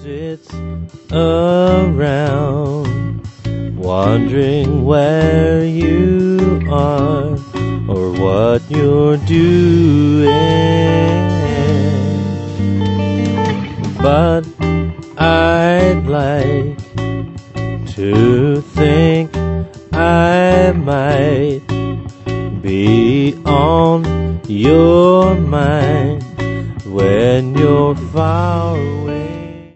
sits around, wondering where you are or what you're doing. But I'd like to think I might be on your mind when you're far away.